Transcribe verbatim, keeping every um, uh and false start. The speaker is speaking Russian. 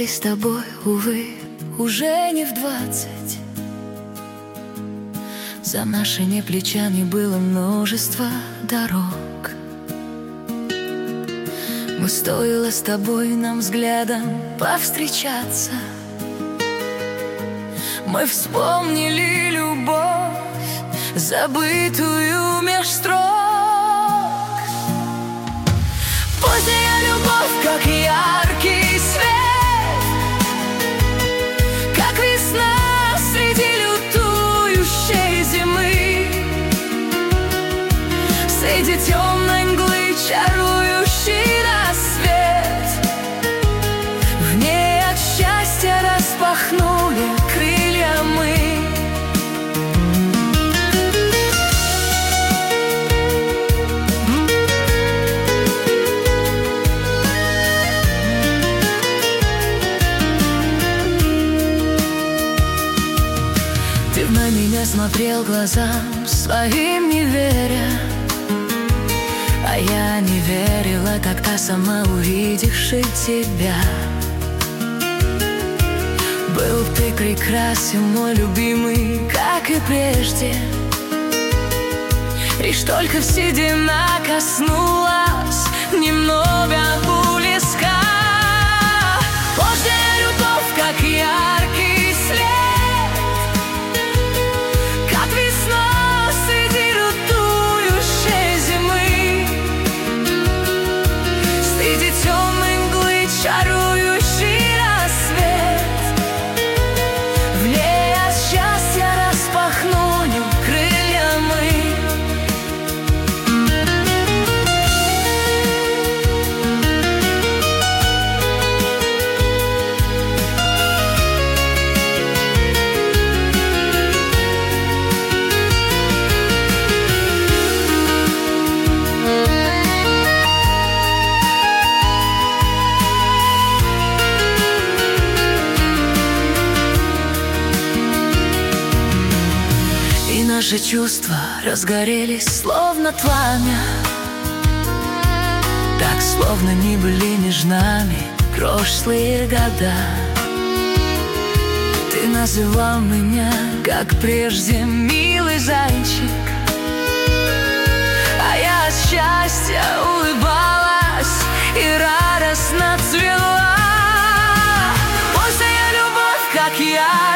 с тобой, увы, уже не в двадцать. За нашими плечами было множество дорог. Мы стоило с тобой нам взглядом повстречаться. Мы вспомнили любовь, забытую меж строк. Поздняя любовь, как яркий свет, как весна среди лютующей зимы, среди темной мглы чарующий рассвет. В ней от счастья распахнули крылья мы. Ты на меня смотрел глазам своим, не веря, а я не верила тогда, сама увидевши тебя. Был ты прекрасен, мой любимый, как и прежде. Лишь только седина коснулась немного близка. Поздняя любовь, как яркий свет, как весна среди лютующей зимы, среди темной мглы чарующий рассвет. В ней от счастья распахнули крылья мы. Наши чувства разгорелись, словно пламя, так, словно не были между нами прошлые года. Ты называл меня, как прежде, милый зайчик, а я от счастья улыбалась и радостно цвела. Поздняя любовь, как я